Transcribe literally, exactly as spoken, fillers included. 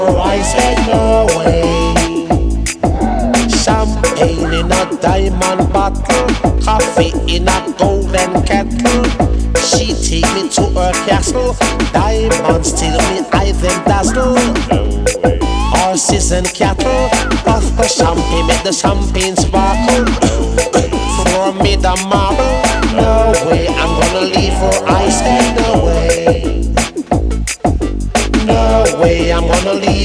Oh, I said no way. Champagne in a diamond bottle, coffee in a golden kettle. She take me to her castle, diamonds till me eye them dazzle. Horses and cattle, puff the champagne, make the champagne sparkle. For me the marble, no way I'm gonna leave her. I said no way, no way I'm gonna leave.